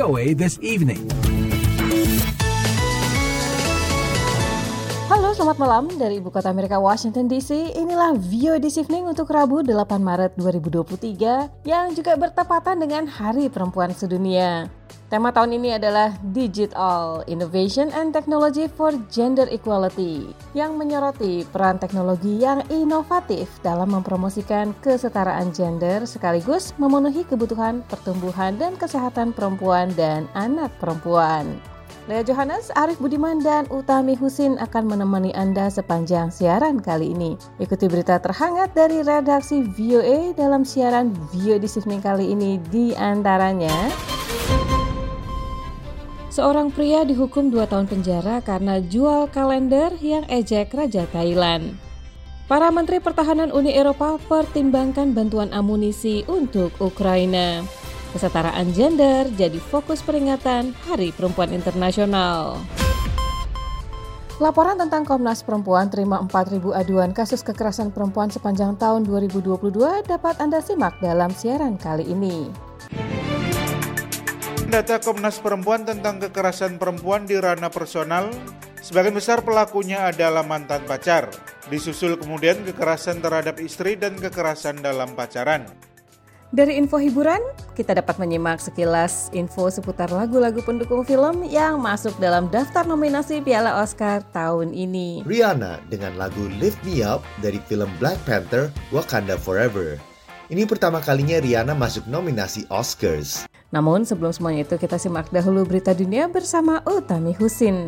VOA This Evening. Halo, selamat malam dari Ibu Kota Amerika, Washington DC. Inilah VOA This Evening untuk Rabu 8 Maret 2023 yang juga bertepatan dengan Hari Perempuan Sedunia. Tema tahun ini adalah Digital Innovation and Technology for Gender Equality yang menyoroti peran teknologi yang inovatif dalam mempromosikan kesetaraan gender sekaligus memenuhi kebutuhan pertumbuhan dan kesehatan perempuan dan anak perempuan. Lea Johannes, Arif Budiman, dan Utami Husin akan menemani Anda sepanjang siaran kali ini. Ikuti berita terhangat dari redaksi VOA dalam siaran VOA This Evening kali ini, di antaranya: seorang pria dihukum 2 tahun penjara karena jual kalender yang ejek Raja Thailand. Para Menteri Pertahanan Uni Eropa pertimbangkan bantuan amunisi untuk Ukraina. Kesetaraan gender jadi fokus peringatan Hari Perempuan Internasional. Laporan tentang Komnas Perempuan terima 4.000 aduan kasus kekerasan perempuan sepanjang tahun 2022 dapat Anda simak dalam siaran kali ini. Data Komnas Perempuan tentang kekerasan perempuan di ranah personal, sebagian besar pelakunya adalah mantan pacar. Disusul kemudian kekerasan terhadap istri dan kekerasan dalam pacaran. Dari info hiburan, kita dapat menyimak sekilas info seputar lagu-lagu pendukung film yang masuk dalam daftar nominasi Piala Oscar tahun ini. Rihanna dengan lagu Lift Me Up dari film Black Panther Wakanda Forever. Ini pertama kalinya Rihanna masuk nominasi Oscars. Namun sebelum semuanya itu, kita simak dahulu berita dunia bersama Utami Husin.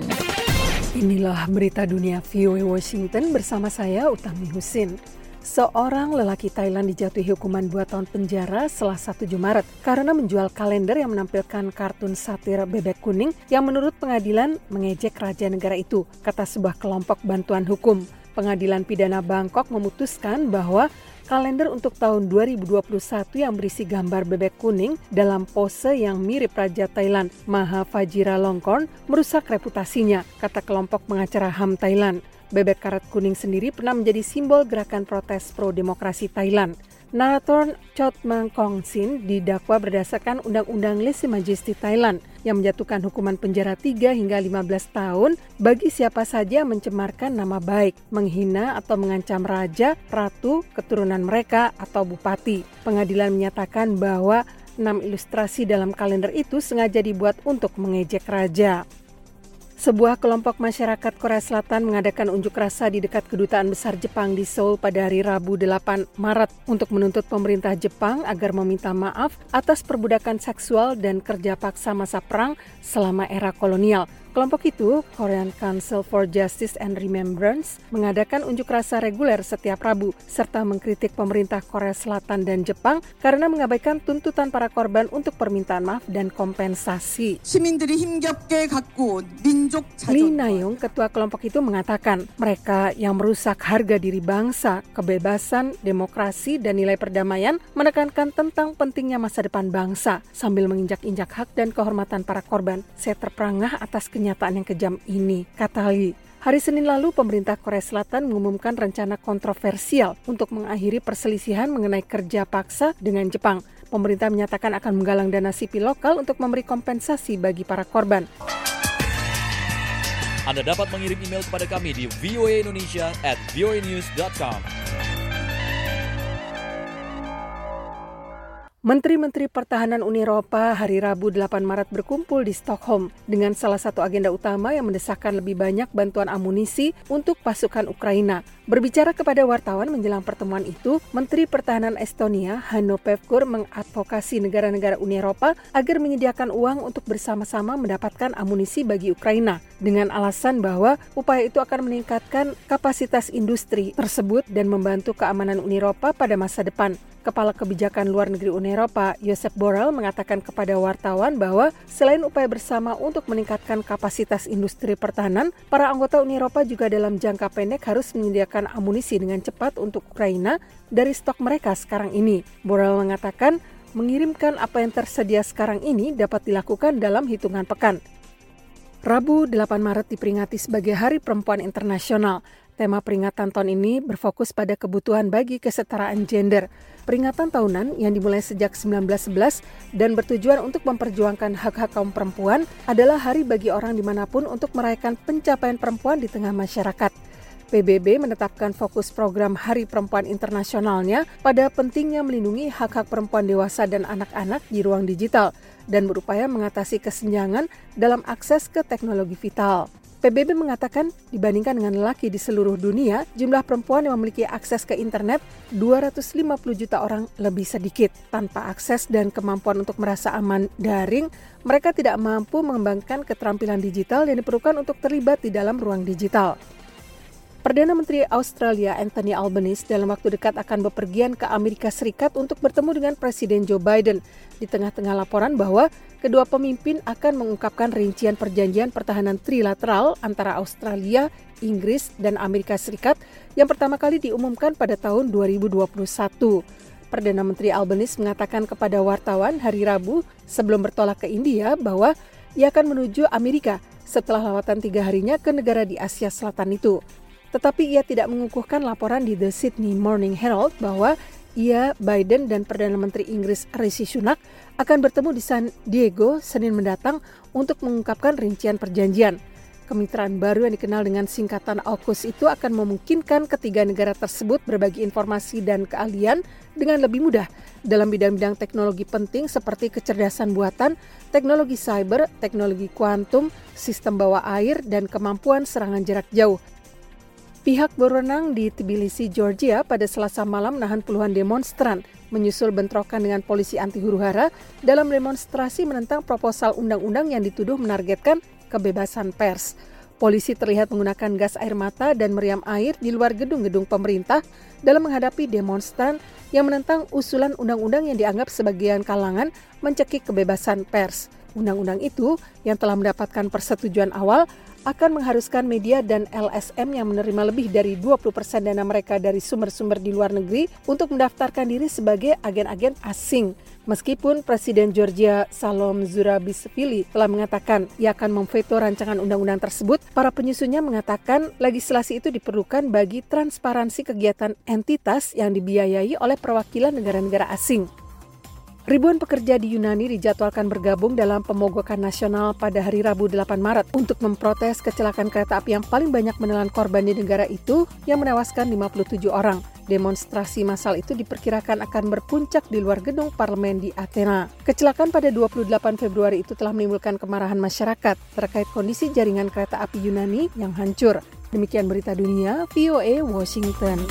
Inilah berita dunia VOA Washington bersama saya Utami Husin. Seorang lelaki Thailand dijatuhi hukuman 2 tahun penjara Selasa 7 Maret karena menjual kalender yang menampilkan kartun satir bebek kuning yang menurut pengadilan mengejek raja negara itu, kata sebuah kelompok bantuan hukum. Pengadilan Pidana Bangkok memutuskan bahwa kalender untuk tahun 2021 yang berisi gambar bebek kuning dalam pose yang mirip Raja Thailand Maha Vajiralongkorn merusak reputasinya, kata kelompok pengacara HAM Thailand. Bebek karet kuning sendiri pernah menjadi simbol gerakan protes pro-demokrasi Thailand. Narator Chotmangkongsin didakwa berdasarkan Undang-Undang Lese Majesty Thailand yang menjatuhkan hukuman penjara 3 hingga 15 tahun bagi siapa saja yang mencemarkan nama baik, menghina atau mengancam raja, ratu, keturunan mereka, atau bupati. Pengadilan menyatakan bahwa 6 ilustrasi dalam kalender itu sengaja dibuat untuk mengejek raja. Sebuah kelompok masyarakat Korea Selatan mengadakan unjuk rasa di dekat Kedutaan Besar Jepang di Seoul pada hari Rabu 8 Maret untuk menuntut pemerintah Jepang agar meminta maaf atas perbudakan seksual dan kerja paksa masa perang selama era kolonial. Kelompok itu, Korean Council for Justice and Remembrance, mengadakan unjuk rasa reguler setiap Rabu, serta mengkritik pemerintah Korea Selatan dan Jepang karena mengabaikan tuntutan para korban untuk permintaan maaf dan kompensasi. Lee Na-young, ketua kelompok itu mengatakan, mereka yang merusak harga diri bangsa, kebebasan, demokrasi, dan nilai perdamaian menekankan tentang pentingnya masa depan bangsa, sambil menginjak-injak hak dan kehormatan para korban. Saya terperangah atas kenyataan yang kejam ini, kata Lee. Hari Senin lalu, pemerintah Korea Selatan mengumumkan rencana kontroversial untuk mengakhiri perselisihan mengenai kerja paksa dengan Jepang. Pemerintah menyatakan akan menggalang dana sipil lokal untuk memberi kompensasi bagi para korban. Anda dapat mengirim email kepada kami di voaindonesia@voanews.com. Menteri-Menteri Pertahanan Uni Eropa hari Rabu 8 Maret berkumpul di Stockholm dengan salah satu agenda utama yang mendesakkan lebih banyak bantuan amunisi untuk pasukan Ukraina. Berbicara kepada wartawan menjelang pertemuan itu, Menteri Pertahanan Estonia Hanno Pevkur mengadvokasi negara-negara Uni Eropa agar menyediakan uang untuk bersama-sama mendapatkan amunisi bagi Ukraina dengan alasan bahwa upaya itu akan meningkatkan kapasitas industri tersebut dan membantu keamanan Uni Eropa pada masa depan. Kepala Kebijakan Luar Negeri Uni Eropa, Josep Borrell, mengatakan kepada wartawan bahwa selain upaya bersama untuk meningkatkan kapasitas industri pertahanan, para anggota Uni Eropa juga dalam jangka pendek harus menyediakan amunisi dengan cepat untuk Ukraina dari stok mereka sekarang ini. Borrell mengatakan, mengirimkan apa yang tersedia sekarang ini dapat dilakukan dalam hitungan pekan. Rabu 8 Maret diperingati sebagai Hari Perempuan Internasional. Tema peringatan tahun ini berfokus pada kebutuhan bagi kesetaraan gender. Peringatan tahunan yang dimulai sejak 1911 dan bertujuan untuk memperjuangkan hak-hak kaum perempuan adalah hari bagi orang dimanapun untuk merayakan pencapaian perempuan di tengah masyarakat. PBB menetapkan fokus program Hari Perempuan Internasionalnya pada pentingnya melindungi hak-hak perempuan dewasa dan anak-anak di ruang digital dan berupaya mengatasi kesenjangan dalam akses ke teknologi vital. PBB mengatakan dibandingkan dengan lelaki di seluruh dunia, jumlah perempuan yang memiliki akses ke internet 250 juta orang lebih sedikit. Tanpa akses dan kemampuan untuk merasa aman daring, mereka tidak mampu mengembangkan keterampilan digital yang diperlukan untuk terlibat di dalam ruang digital. Perdana Menteri Australia Anthony Albanese dalam waktu dekat akan bepergian ke Amerika Serikat untuk bertemu dengan Presiden Joe Biden di tengah-tengah laporan bahwa kedua pemimpin akan mengungkapkan rincian perjanjian pertahanan trilateral antara Australia, Inggris, dan Amerika Serikat yang pertama kali diumumkan pada tahun 2021. Perdana Menteri Albanese mengatakan kepada wartawan hari Rabu sebelum bertolak ke India bahwa ia akan menuju Amerika setelah lawatan 3 harinya ke negara di Asia Selatan itu. Tetapi ia tidak mengukuhkan laporan di The Sydney Morning Herald bahwa ia, Biden, dan Perdana Menteri Inggris Rishi Sunak akan bertemu di San Diego Senin mendatang untuk mengungkapkan rincian perjanjian. Kemitraan baru yang dikenal dengan singkatan AUKUS itu akan memungkinkan ketiga negara tersebut berbagi informasi dan keahlian dengan lebih mudah dalam bidang-bidang teknologi penting seperti kecerdasan buatan, teknologi cyber, teknologi kuantum, sistem bawah air, dan kemampuan serangan jarak jauh. Pihak berwenang di Tbilisi, Georgia pada Selasa malam menahan puluhan demonstran menyusul bentrokan dengan polisi anti huru-hara dalam demonstrasi menentang proposal undang-undang yang dituduh menargetkan kebebasan pers. Polisi terlihat menggunakan gas air mata dan meriam air di luar gedung-gedung pemerintah dalam menghadapi demonstran yang menentang usulan undang-undang yang dianggap sebagian kalangan mencekik kebebasan pers. Undang-undang itu yang telah mendapatkan persetujuan awal akan mengharuskan media dan LSM yang menerima lebih dari 20% dana mereka dari sumber-sumber di luar negeri untuk mendaftarkan diri sebagai agen-agen asing. Meskipun Presiden Georgia Salom Zurabishvili telah mengatakan ia akan memveto rancangan undang-undang tersebut, para penyusunnya mengatakan legislasi itu diperlukan bagi transparansi kegiatan entitas yang dibiayai oleh perwakilan negara-negara asing. Ribuan pekerja di Yunani dijadwalkan bergabung dalam pemogokan nasional pada hari Rabu 8 Maret untuk memprotes kecelakaan kereta api yang paling banyak menelan korban di negara itu yang menewaskan 57 orang. Demonstrasi massal itu diperkirakan akan berpuncak di luar gedung parlemen di Athena. Kecelakaan pada 28 Februari itu telah menimbulkan kemarahan masyarakat terkait kondisi jaringan kereta api Yunani yang hancur. Demikian berita dunia, VOA Washington.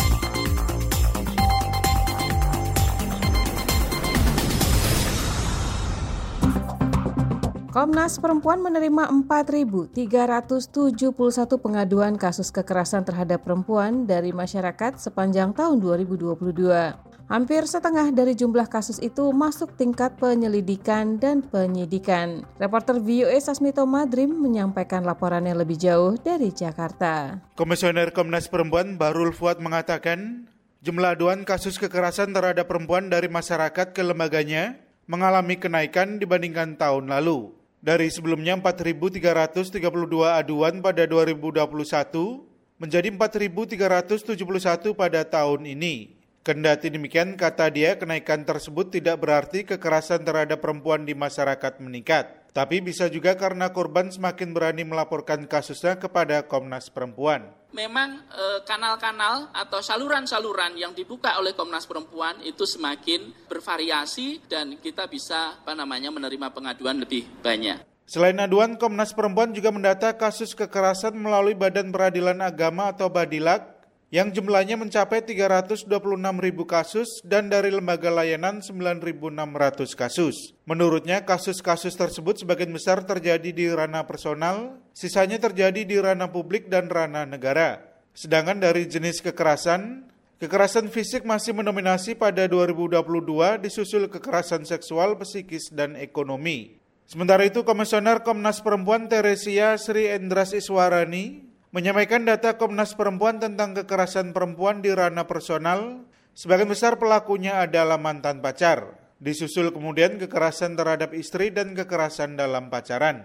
Komnas Perempuan menerima 4.371 pengaduan kasus kekerasan terhadap perempuan dari masyarakat sepanjang tahun 2022. Hampir setengah dari jumlah kasus itu masuk tingkat penyelidikan dan penyidikan. Reporter VOA Sasmito Madrim menyampaikan laporannya lebih jauh dari Jakarta. Komisioner Komnas Perempuan Bahrul Fuad mengatakan, jumlah aduan kasus kekerasan terhadap perempuan dari masyarakat ke lembaganya mengalami kenaikan dibandingkan tahun lalu. Dari sebelumnya 4.332 aduan pada 2021 menjadi 4.371 pada tahun ini. Kendati demikian, kata dia, kenaikan tersebut tidak berarti kekerasan terhadap perempuan di masyarakat meningkat. Tapi bisa juga karena korban semakin berani melaporkan kasusnya kepada Komnas Perempuan. Memang kanal-kanal atau saluran-saluran yang dibuka oleh Komnas Perempuan itu semakin bervariasi dan kita bisa menerima pengaduan lebih banyak. Selain aduan, Komnas Perempuan juga mendata kasus kekerasan melalui Badan Peradilan Agama atau Badilak yang jumlahnya mencapai 326.000 kasus dan dari lembaga layanan 9.600 kasus. Menurutnya, kasus-kasus tersebut sebagian besar terjadi di ranah personal, sisanya terjadi di ranah publik dan ranah negara. Sedangkan dari jenis kekerasan fisik masih mendominasi pada 2022 disusul kekerasan seksual, psikis, dan ekonomi. Sementara itu, Komisioner Komnas Perempuan Teresia Sri Endras Iswarani menyampaikan data Komnas Perempuan tentang kekerasan perempuan di ranah personal, sebagian besar pelakunya adalah mantan pacar. Disusul kemudian kekerasan terhadap istri dan kekerasan dalam pacaran.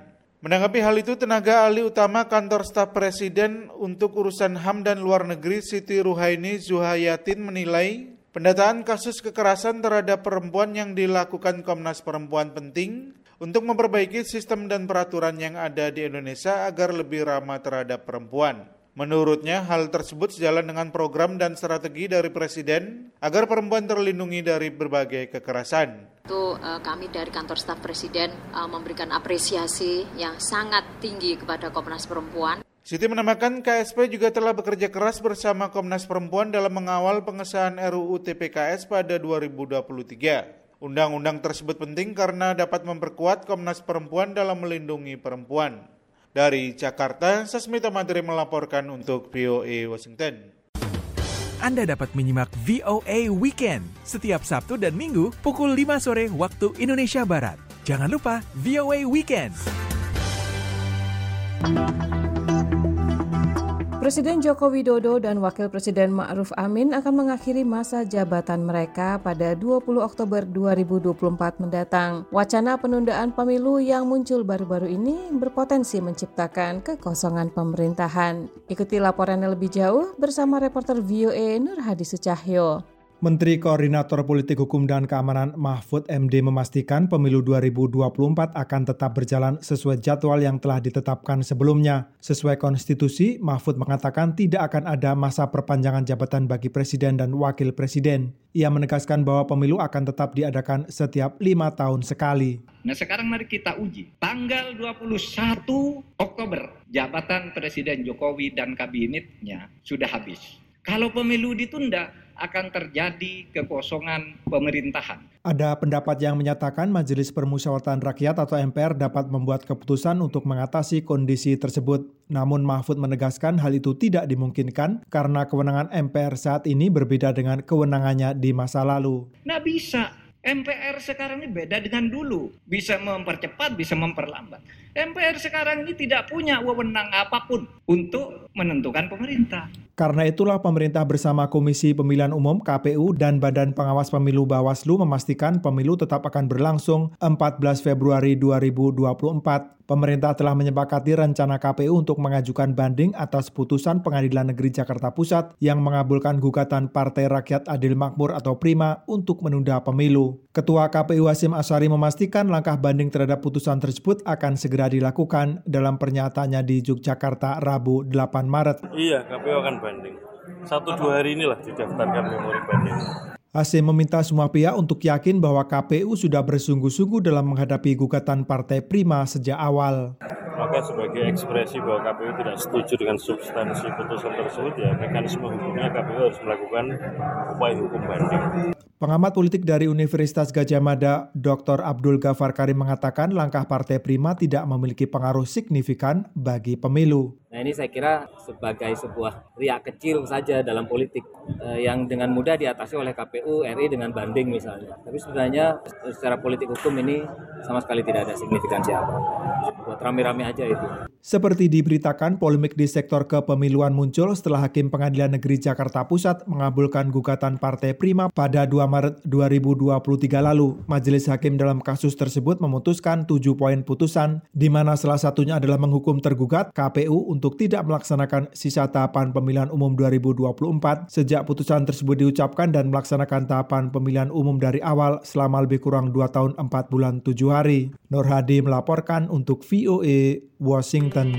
Menanggapi hal itu, tenaga ahli utama Kantor Staf Presiden untuk Urusan HAM dan Luar Negeri Siti Ruhaini Zuhayatin menilai pendataan kasus kekerasan terhadap perempuan yang dilakukan Komnas Perempuan penting untuk memperbaiki sistem dan peraturan yang ada di Indonesia agar lebih ramah terhadap perempuan. Menurutnya, hal tersebut sejalan dengan program dan strategi dari Presiden agar perempuan terlindungi dari berbagai kekerasan. Itu kami dari Kantor Staf Presiden memberikan apresiasi yang sangat tinggi kepada Komnas Perempuan. Siti menambahkan KSP juga telah bekerja keras bersama Komnas Perempuan dalam mengawal pengesahan RUU TPKS pada 2023. Undang-undang tersebut penting karena dapat memperkuat Komnas Perempuan dalam melindungi perempuan. Dari Jakarta, Sasmita Madri melaporkan untuk VOA Washington. Anda dapat menyimak VOA Weekend setiap Sabtu dan Minggu pukul 5 sore waktu Indonesia Barat. Jangan lupa VOA Weekend. Presiden Joko Widodo dan Wakil Presiden Ma'ruf Amin akan mengakhiri masa jabatan mereka pada 20 Oktober 2024 mendatang. Wacana penundaan pemilu yang muncul baru-baru ini berpotensi menciptakan kekosongan pemerintahan. Ikuti laporannya lebih jauh bersama reporter VOA Nur Hadi Sucahyo. Menteri Koordinator Politik Hukum dan Keamanan Mahfud MD memastikan pemilu 2024 akan tetap berjalan sesuai jadwal yang telah ditetapkan sebelumnya. Sesuai konstitusi, Mahfud mengatakan tidak akan ada masa perpanjangan jabatan bagi presiden dan wakil presiden. Ia menegaskan bahwa pemilu akan tetap diadakan setiap 5 tahun sekali. Nah sekarang mari kita uji. Tanggal 21 Oktober, jabatan Presiden Jokowi dan kabinetnya sudah habis. Kalau pemilu ditunda, akan terjadi kekosongan pemerintahan. Ada pendapat yang menyatakan Majelis Permusyawaratan Rakyat atau MPR dapat membuat keputusan untuk mengatasi kondisi tersebut. Namun Mahfud menegaskan hal itu tidak dimungkinkan karena kewenangan MPR saat ini berbeda dengan kewenangannya di masa lalu. Nah bisa, MPR sekarang ini beda dengan dulu. Bisa mempercepat, bisa memperlambat. MPR sekarang ini tidak punya wewenang apapun untuk menentukan pemerintah. Karena itulah pemerintah bersama Komisi Pemilihan Umum KPU dan Badan Pengawas Pemilu Bawaslu memastikan pemilu tetap akan berlangsung 14 Februari 2024. Pemerintah telah menyepakati rencana KPU untuk mengajukan banding atas putusan Pengadilan Negeri Jakarta Pusat yang mengabulkan gugatan Partai Rakyat Adil Makmur atau PRIMA untuk menunda pemilu. Ketua KPU Hasyim Asyari memastikan langkah banding terhadap putusan tersebut akan segera dilakukan dalam pernyataannya di Yogyakarta Rabu 8 Maret. Iya, KPU akan banding. 1-2 hari inilah didaftarkan memori banding. Hasyim meminta semua pihak untuk yakin bahwa KPU sudah bersungguh-sungguh dalam menghadapi gugatan Partai PRIMA sejak awal. Maka sebagai ekspresi bahwa KPU tidak setuju dengan substansi putusan tersebut, ya mekanisme hukumnya KPU harus melakukan upaya hukum banding. Pengamat politik dari Universitas Gadjah Mada, Dr. Abdul Ghaffar Karim mengatakan langkah Partai PRIMA tidak memiliki pengaruh signifikan bagi pemilu. Nah ini saya kira sebagai sebuah riak kecil saja dalam politik yang dengan mudah diatasi oleh KPU RI dengan banding misalnya. Tapi sebenarnya secara politik hukum ini sama sekali tidak ada signifikansi apa. Buat rame-rame aja itu. Seperti diberitakan, polemik di sektor kepemiluan muncul setelah Hakim Pengadilan Negeri Jakarta Pusat mengabulkan gugatan Partai PRIMA pada 2 Maret 2023 lalu. Majelis Hakim dalam kasus tersebut memutuskan 7 poin putusan, di mana salah satunya adalah menghukum tergugat KPU untuk tidak melaksanakan sisa tahapan pemilihan umum 2024 sejak putusan tersebut diucapkan dan melaksanakan tahapan pemilihan umum dari awal selama lebih kurang 2 tahun 4 bulan 7 hari. Nur Hadi melaporkan untuk VOA Washington.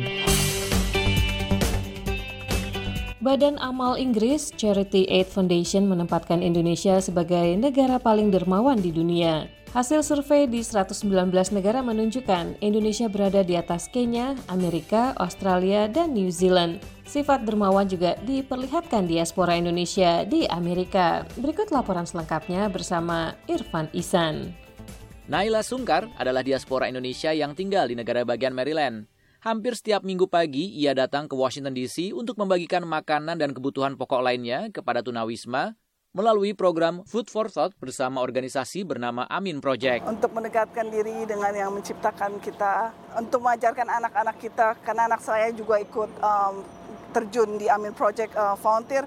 Badan Amal Inggris Charity Aid Foundation menempatkan Indonesia sebagai negara paling dermawan di dunia. Hasil survei di 119 negara menunjukkan Indonesia berada di atas Kenya, Amerika, Australia, dan New Zealand. Sifat dermawan juga diperlihatkan diaspora Indonesia di Amerika. Berikut laporan selengkapnya bersama Irfan Ihsan. Naila Sungkar adalah diaspora Indonesia yang tinggal di negara bagian Maryland. Hampir setiap minggu pagi, ia datang ke Washington DC untuk membagikan makanan dan kebutuhan pokok lainnya kepada tunawisma melalui program Food for Thought bersama organisasi bernama Amin Project. Untuk mendekatkan diri dengan yang menciptakan kita, untuk mengajarkan anak-anak kita, karena anak saya juga ikut terjun di Amin Project volunteer,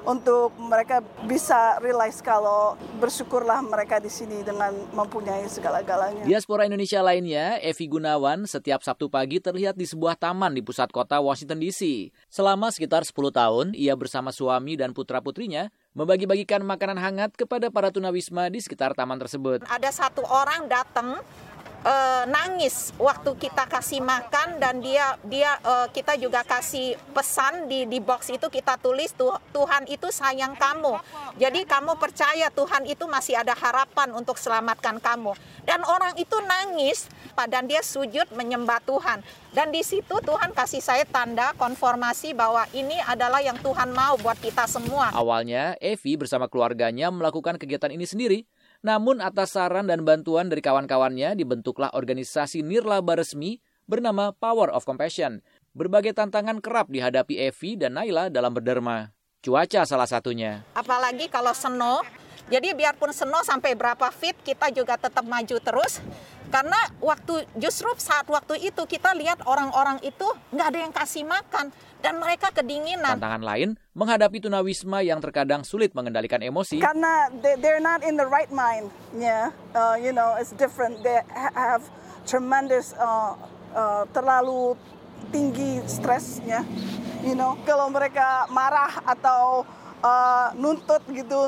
untuk mereka bisa realize kalau bersyukurlah mereka di sini dengan mempunyai segala-galanya. Diaspora Indonesia lainnya, Evi Gunawan, setiap Sabtu pagi terlihat di sebuah taman di pusat kota Washington DC. Selama sekitar 10 tahun, ia bersama suami dan putra-putrinya membagi-bagikan makanan hangat kepada para tunawisma di sekitar taman tersebut. Ada satu orang datang nangis waktu kita kasih makan, dan kita juga kasih pesan di box itu, kita tulis Tuhan itu sayang kamu. Jadi kamu percaya Tuhan itu masih ada harapan untuk selamatkan kamu. Dan orang itu nangis dan dia sujud menyembah Tuhan. Dan di situ Tuhan kasih saya tanda konfirmasi bahwa ini adalah yang Tuhan mau buat kita semua. Awalnya Evi bersama keluarganya melakukan kegiatan ini sendiri. Namun atas saran dan bantuan dari kawan-kawannya dibentuklah organisasi nirlaba resmi bernama Power of Compassion. Berbagai tantangan kerap dihadapi Evi dan Naila dalam berderma. Cuaca salah satunya. Apalagi kalau snow, jadi biarpun snow sampai berapa feet kita juga tetap maju terus. Karena justru saat waktu itu kita lihat orang-orang itu nggak ada yang kasih makan dan mereka kedinginan. Tantangan lain menghadapi tunawisma yang terkadang sulit mengendalikan emosi. Karena they're not in the right mind, it's different. They have tremendous terlalu tinggi stresnya, Kalau mereka marah atau nuntut gitu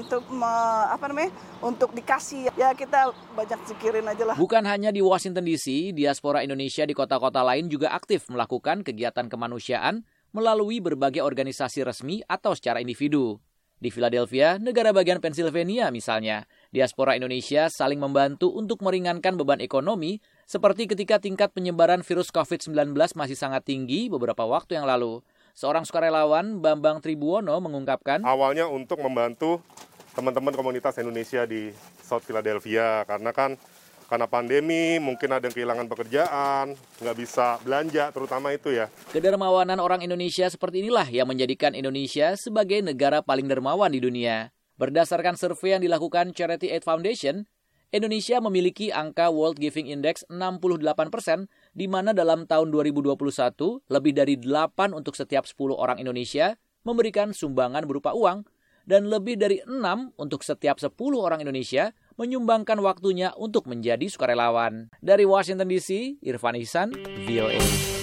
untuk dikasih, ya kita banyak zikirin aja lah. Bukan hanya di Washington DC, diaspora Indonesia di kota-kota lain juga aktif melakukan kegiatan kemanusiaan melalui berbagai organisasi resmi atau secara individu. Di Philadelphia, negara bagian Pennsylvania misalnya, diaspora Indonesia saling membantu untuk meringankan beban ekonomi seperti ketika tingkat penyebaran virus COVID-19 masih sangat tinggi beberapa waktu yang lalu. Seorang sukarelawan, Bambang Tribuono, mengungkapkan, awalnya untuk membantu teman-teman komunitas Indonesia di South Philadelphia, karena pandemi, mungkin ada yang kehilangan pekerjaan, nggak bisa belanja, terutama itu ya. Kedermawanan orang Indonesia seperti inilah yang menjadikan Indonesia sebagai negara paling dermawan di dunia. Berdasarkan survei yang dilakukan Charity Aid Foundation, Indonesia memiliki angka World Giving Index 68%, di mana dalam tahun 2021, lebih dari 8 untuk setiap 10 orang Indonesia memberikan sumbangan berupa uang, dan lebih dari 6 untuk setiap 10 orang Indonesia menyumbangkan waktunya untuk menjadi sukarelawan. Dari Washington DC, Irfan Ihsan, VOA.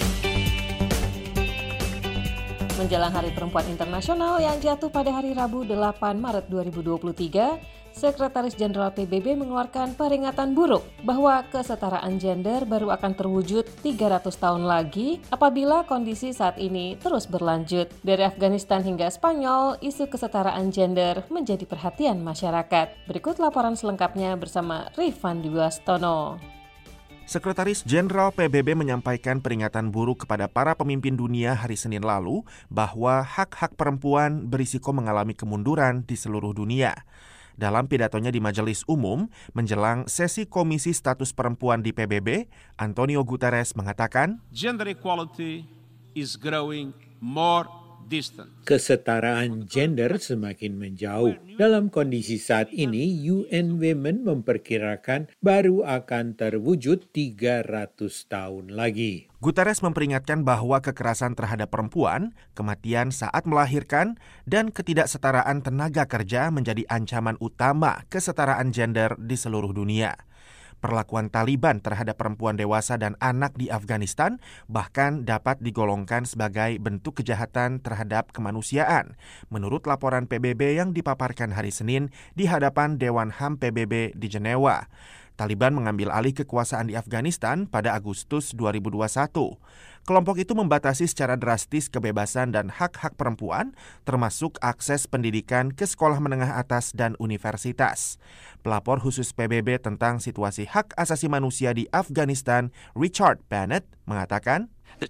Menjelang Hari Perempuan Internasional yang jatuh pada hari Rabu 8 Maret 2023, Sekretaris Jenderal PBB mengeluarkan peringatan buruk bahwa kesetaraan gender baru akan terwujud 300 tahun lagi apabila kondisi saat ini terus berlanjut. Dari Afghanistan hingga Spanyol, isu kesetaraan gender menjadi perhatian masyarakat. Berikut laporan selengkapnya bersama Rifan Dwiastono. Sekretaris Jenderal PBB menyampaikan peringatan buruk kepada para pemimpin dunia hari Senin lalu bahwa hak-hak perempuan berisiko mengalami kemunduran di seluruh dunia. Dalam pidatonya di Majelis Umum menjelang sesi Komisi Status Perempuan di PBB, Antonio Guterres mengatakan, Gender equality is growing more distant. Kesetaraan gender semakin menjauh. Dalam kondisi saat ini, UN Women memperkirakan baru akan terwujud 300 tahun lagi. Guterres memperingatkan bahwa kekerasan terhadap perempuan, kematian saat melahirkan, dan ketidaksetaraan tenaga kerja menjadi ancaman utama kesetaraan gender di seluruh dunia. Perlakuan Taliban terhadap perempuan dewasa dan anak di Afghanistan bahkan dapat digolongkan sebagai bentuk kejahatan terhadap kemanusiaan, menurut laporan PBB yang dipaparkan hari Senin di hadapan Dewan HAM PBB di Jenewa. Taliban mengambil alih kekuasaan di Afghanistan pada Agustus 2021. Kelompok itu membatasi secara drastis kebebasan dan hak-hak perempuan, termasuk akses pendidikan ke sekolah menengah atas dan universitas. Pelapor khusus PBB tentang situasi hak asasi manusia di Afghanistan, Richard Bennett, mengatakan,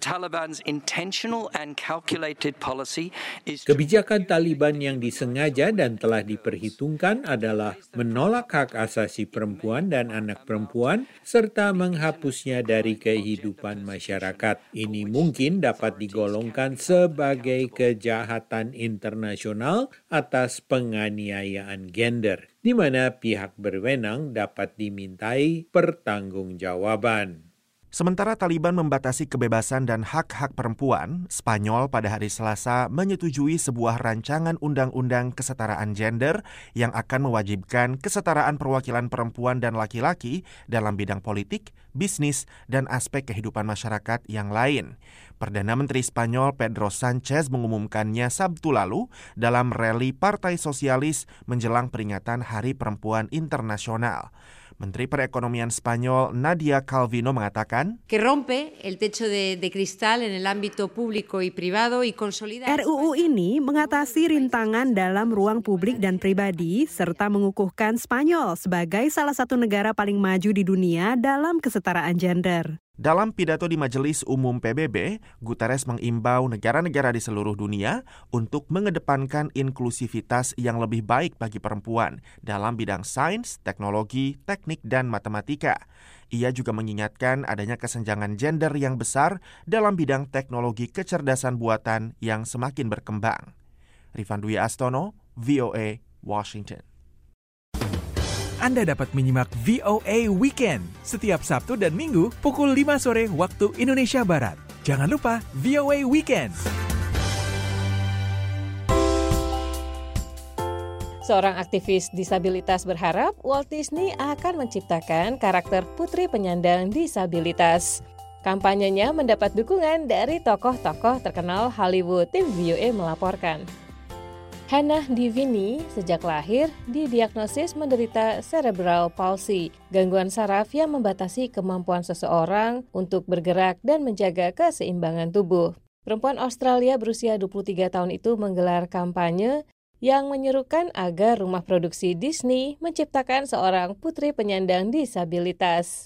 kebijakan Taliban yang disengaja dan telah diperhitungkan adalah menolak hak asasi perempuan dan anak perempuan serta menghapusnya dari kehidupan masyarakat. Ini mungkin dapat digolongkan sebagai kejahatan internasional atas penganiayaan gender, di mana pihak berwenang dapat dimintai pertanggungjawaban. Sementara Taliban membatasi kebebasan dan hak-hak perempuan, Spanyol pada hari Selasa menyetujui sebuah rancangan undang-undang kesetaraan gender yang akan mewajibkan kesetaraan perwakilan perempuan dan laki-laki dalam bidang politik, bisnis, dan aspek kehidupan masyarakat yang lain. Perdana Menteri Spanyol Pedro Sánchez mengumumkannya Sabtu lalu dalam rally Partai Sosialis menjelang peringatan Hari Perempuan Internasional. Menteri Perekonomian Spanyol Nadia Calvino mengatakan, que rompe el techo de cristal en el ámbito público y privado y consolida. RUU ini mengatasi rintangan dalam ruang publik dan pribadi serta mengukuhkan Spanyol sebagai salah satu negara paling maju di dunia dalam kesetaraan gender. Dalam pidato di Majelis Umum PBB, Guterres mengimbau negara-negara di seluruh dunia untuk mengedepankan inklusivitas yang lebih baik bagi perempuan dalam bidang sains, teknologi, teknik, dan matematika. Ia juga mengingatkan adanya kesenjangan gender yang besar dalam bidang teknologi kecerdasan buatan yang semakin berkembang. Rifan Dwi Astono, VOA, Washington. Anda dapat menyimak VOA Weekend setiap Sabtu dan Minggu pukul 5 sore waktu Indonesia Barat. Jangan lupa VOA Weekend. Seorang aktivis disabilitas berharap Walt Disney akan menciptakan karakter putri penyandang disabilitas. Kampanyenya mendapat dukungan dari tokoh-tokoh terkenal Hollywood, tim VOA melaporkan. Hannah Divini sejak lahir didiagnosis menderita cerebral palsy, gangguan saraf yang membatasi kemampuan seseorang untuk bergerak dan menjaga keseimbangan tubuh. Perempuan Australia berusia 23 tahun itu menggelar kampanye yang menyerukan agar rumah produksi Disney menciptakan seorang putri penyandang disabilitas.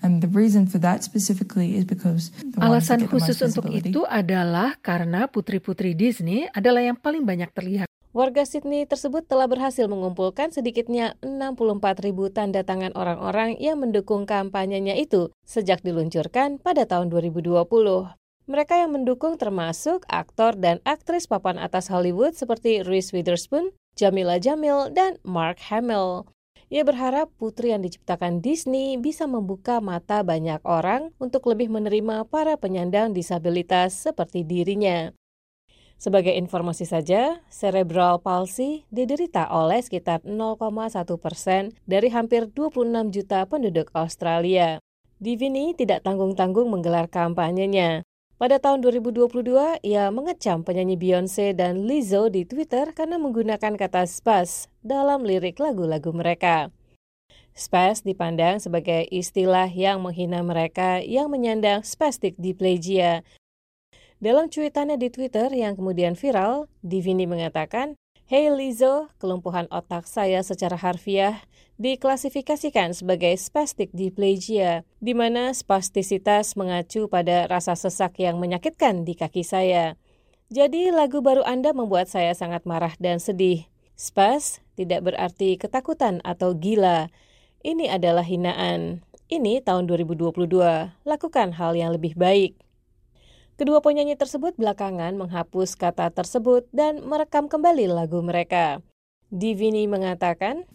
Alasan khusus untuk itu adalah karena putri-putri Disney adalah yang paling banyak terlihat. Warga Sydney tersebut telah berhasil mengumpulkan sedikitnya 64.000 tanda tangan orang-orang yang mendukung kampanyenya itu sejak diluncurkan pada tahun 2020. Mereka yang mendukung termasuk aktor dan aktris papan atas Hollywood seperti Reese Witherspoon, Jamila Jamil, dan Mark Hamill. Ia berharap putri yang diciptakan Disney bisa membuka mata banyak orang untuk lebih menerima para penyandang disabilitas seperti dirinya. Sebagai informasi saja, cerebral palsy diderita oleh sekitar 0,1% dari hampir 26 juta penduduk Australia. Divini tidak tanggung-tanggung menggelar kampanyenya. Pada tahun 2022, ia mengecam penyanyi Beyonce dan Lizzo di Twitter karena menggunakan kata spaz dalam lirik lagu-lagu mereka. Spaz dipandang sebagai istilah yang menghina mereka yang menyandang spastic diplegia. Dalam cuitannya di Twitter yang kemudian viral, Divini mengatakan, "Hey Lizzo, kelumpuhan otak saya secara harfiah diklasifikasikan sebagai spastic diplegia, di mana spastisitas mengacu pada rasa sesak yang menyakitkan di kaki saya. Jadi lagu baru Anda membuat saya sangat marah dan sedih. Spaz tidak berarti ketakutan atau gila. Ini adalah hinaan. Ini tahun 2022. Lakukan hal yang lebih baik." Kedua penyanyi tersebut belakangan menghapus kata tersebut dan merekam kembali lagu mereka. Divini mengatakan,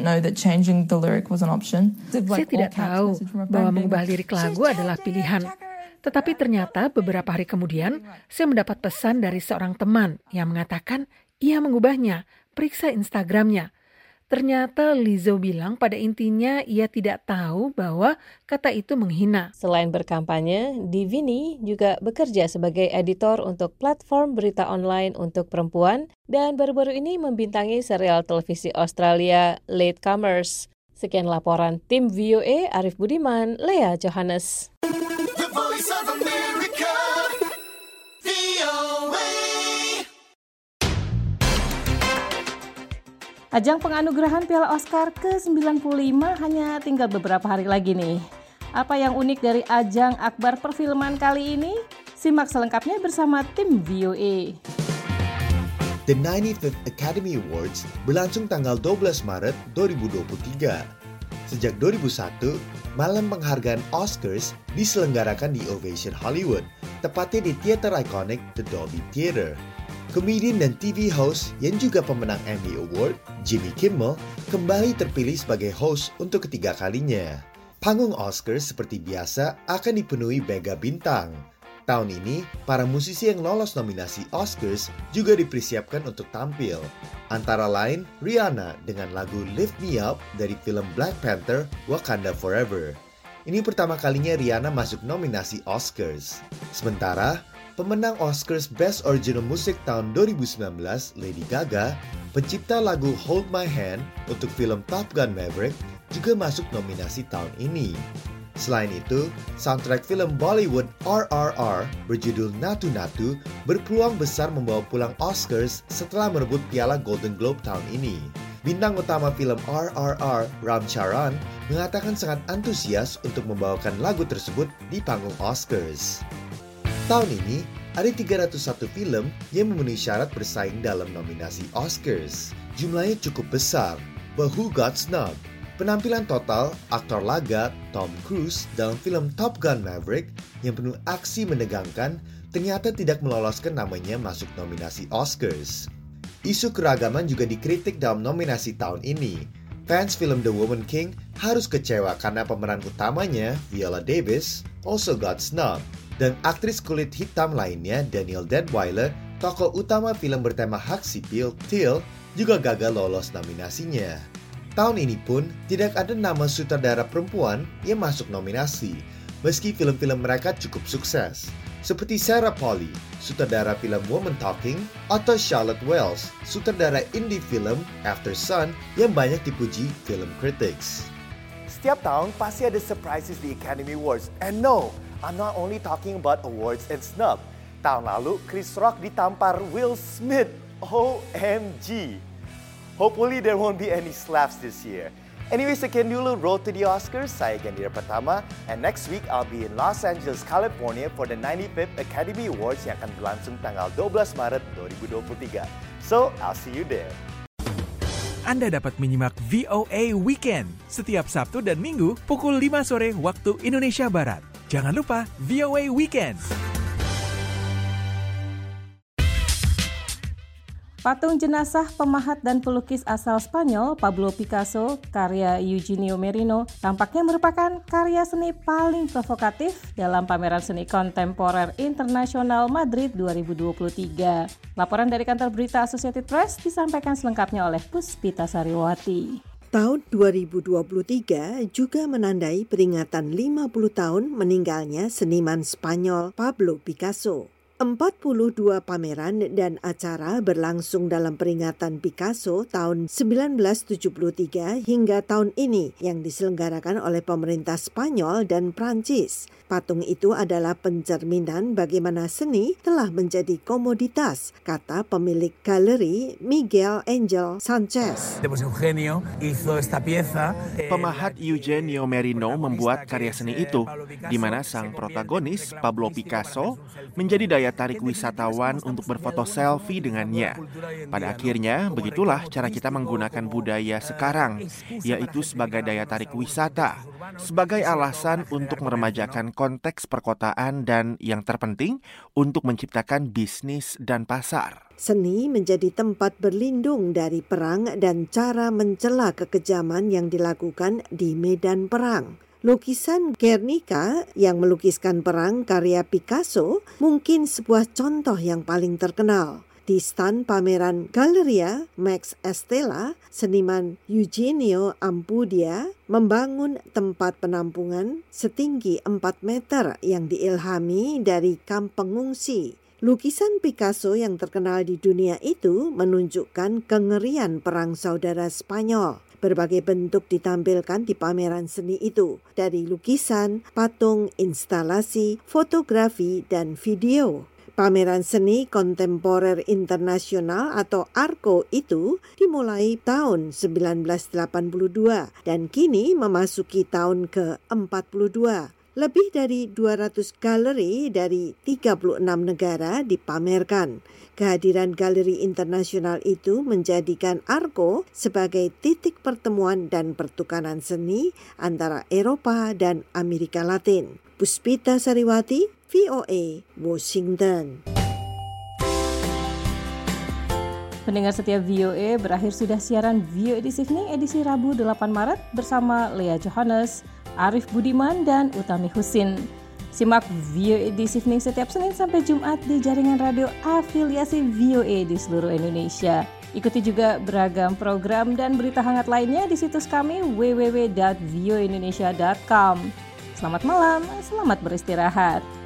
Saya tidak tahu bahwa mengubah lirik lagu adalah pilihan. Tetapi ternyata beberapa hari kemudian, saya mendapat pesan dari seorang teman yang mengatakan ia mengubahnya. Periksa Instagramnya. Ternyata Lizzo bilang pada intinya ia tidak tahu bahwa kata itu menghina. Selain berkampanye, Divini juga bekerja sebagai editor untuk platform berita online untuk perempuan dan baru-baru ini membintangi serial televisi Australia Latecomers. Sekian laporan tim VOA Arif Budiman, Lea Johannes. The Voice of America, VOA. Ajang penganugerahan Piala Oscar ke-95 hanya tinggal beberapa hari lagi nih. Apa yang unik dari ajang akbar perfilman kali ini? Simak selengkapnya bersama tim VOA. The 95th Academy Awards berlangsung tanggal 12 Maret 2023. Sejak 2001, malam penghargaan Oscars diselenggarakan di Ovation Hollywood, tepatnya di teater ikonik The Dolby Theater. Komedian dan TV host yang juga pemenang Emmy Award, Jimmy Kimmel, kembali terpilih sebagai host untuk ketiga kalinya. Panggung Oscars seperti biasa akan dipenuhi mega bintang. Tahun ini, para musisi yang lolos nominasi Oscars juga dipersiapkan untuk tampil. Antara lain, Rihanna dengan lagu Lift Me Up dari film Black Panther, Wakanda Forever. Ini pertama kalinya Rihanna masuk nominasi Oscars. Sementara, pemenang Oscars Best Original Music tahun 2019, Lady Gaga, pencipta lagu Hold My Hand untuk film Top Gun Maverick, juga masuk nominasi tahun ini. Selain itu, soundtrack film Bollywood RRR berjudul Natu Natu berpeluang besar membawa pulang Oscars setelah merebut piala Golden Globe tahun ini. Bintang utama film RRR, Ram Charan, mengatakan sangat antusias untuk membawakan lagu tersebut di panggung Oscars. Tahun ini, ada 301 film yang memenuhi syarat bersaing dalam nominasi Oscars. Jumlahnya cukup besar, but who got snubbed? Penampilan total aktor laga Tom Cruise dalam film Top Gun Maverick yang penuh aksi menegangkan ternyata tidak meloloskan namanya masuk nominasi Oscars. Isu keragaman juga dikritik dalam nominasi tahun ini. Fans film The Woman King harus kecewa karena pemeran utamanya, Viola Davis, also got snubbed. Dan aktris kulit hitam lainnya, Danielle Deadwyler, tokoh utama film bertema hak sipil, Till, juga gagal lolos nominasinya. Tahun ini pun tidak ada nama sutradara perempuan yang masuk nominasi, meski film-film mereka cukup sukses. Seperti Sarah Polley, sutradara film Woman Talking, atau Charlotte Wells, sutradara indie film After Sun yang banyak dipuji film critics. Setiap tahun pasti ada surprises di Academy Awards. And no, I'm not only talking about awards and snub. Tahun lalu, Chris Rock ditampar Will Smith. OMG. Hopefully there won't be any slaps this year. Anyways, sekian dulu Road to the Oscars. Saya Gandhira Pratama. And next week, I'll be in Los Angeles, California for the 95th Academy Awards yang akan berlangsung tanggal 12 Maret 2023. So, I'll see you there. Anda dapat menyimak VOA Weekend setiap Sabtu dan Minggu pukul 5 sore waktu Indonesia Barat. Jangan lupa VOA Weekend. Patung jenazah pemahat dan pelukis asal Spanyol Pablo Picasso, karya Eugenio Merino, tampaknya merupakan karya seni paling provokatif dalam pameran seni kontemporer internasional Madrid 2023. Laporan dari kantor berita Associated Press disampaikan selengkapnya oleh Puspita Sariwati. Tahun 2023 juga menandai peringatan 50 tahun meninggalnya seniman Spanyol Pablo Picasso. 42 pameran dan acara berlangsung dalam peringatan Picasso tahun 1973 hingga tahun ini yang diselenggarakan oleh pemerintah Spanyol dan Prancis. Patung itu adalah pencerminan bagaimana seni telah menjadi komoditas, kata pemilik galeri Miguel Angel Sanchez. Pemahat Eugenio Merino membuat karya seni itu, di mana sang protagonis, Pablo Picasso, menjadi daya tarik wisatawan untuk berfoto selfie dengannya. Pada akhirnya, begitulah cara kita menggunakan budaya sekarang, yaitu sebagai daya tarik wisata, sebagai alasan untuk meremajakan konteks perkotaan dan yang terpenting, untuk menciptakan bisnis dan pasar. Seni menjadi tempat berlindung dari perang dan cara mencela kekejaman yang dilakukan di medan perang. Lukisan Guernica yang melukiskan perang karya Picasso mungkin sebuah contoh yang paling terkenal. Di stand pameran Galleria Max Estela, seniman Eugenio Ampudia membangun tempat penampungan setinggi 4 meter yang diilhami dari kamp pengungsi. Lukisan Picasso yang terkenal di dunia itu menunjukkan kengerian perang saudara Spanyol. Berbagai bentuk ditampilkan di pameran seni itu, dari lukisan, patung, instalasi, fotografi, dan video. Pameran Seni Kontemporer Internasional atau ARCO itu dimulai tahun 1982 dan kini memasuki tahun ke-42. Lebih dari 200 galeri dari 36 negara dipamerkan. Kehadiran galeri internasional itu menjadikan ARCO sebagai titik pertemuan dan pertukaran seni antara Eropa dan Amerika Latin. Puspita Sariwati, VOA, Washington. Pendengar setiap VOA, berakhir sudah siaran VOA This Evening edisi Rabu 8 Maret bersama Lea Johannes, Arif Budiman, dan Utami Husin. Simak VOA This Evening setiap Senin sampai Jumat di jaringan radio afiliasi VOA di seluruh Indonesia. Ikuti juga beragam program dan berita hangat lainnya di situs kami www.voaindonesia.com. Selamat malam, selamat beristirahat.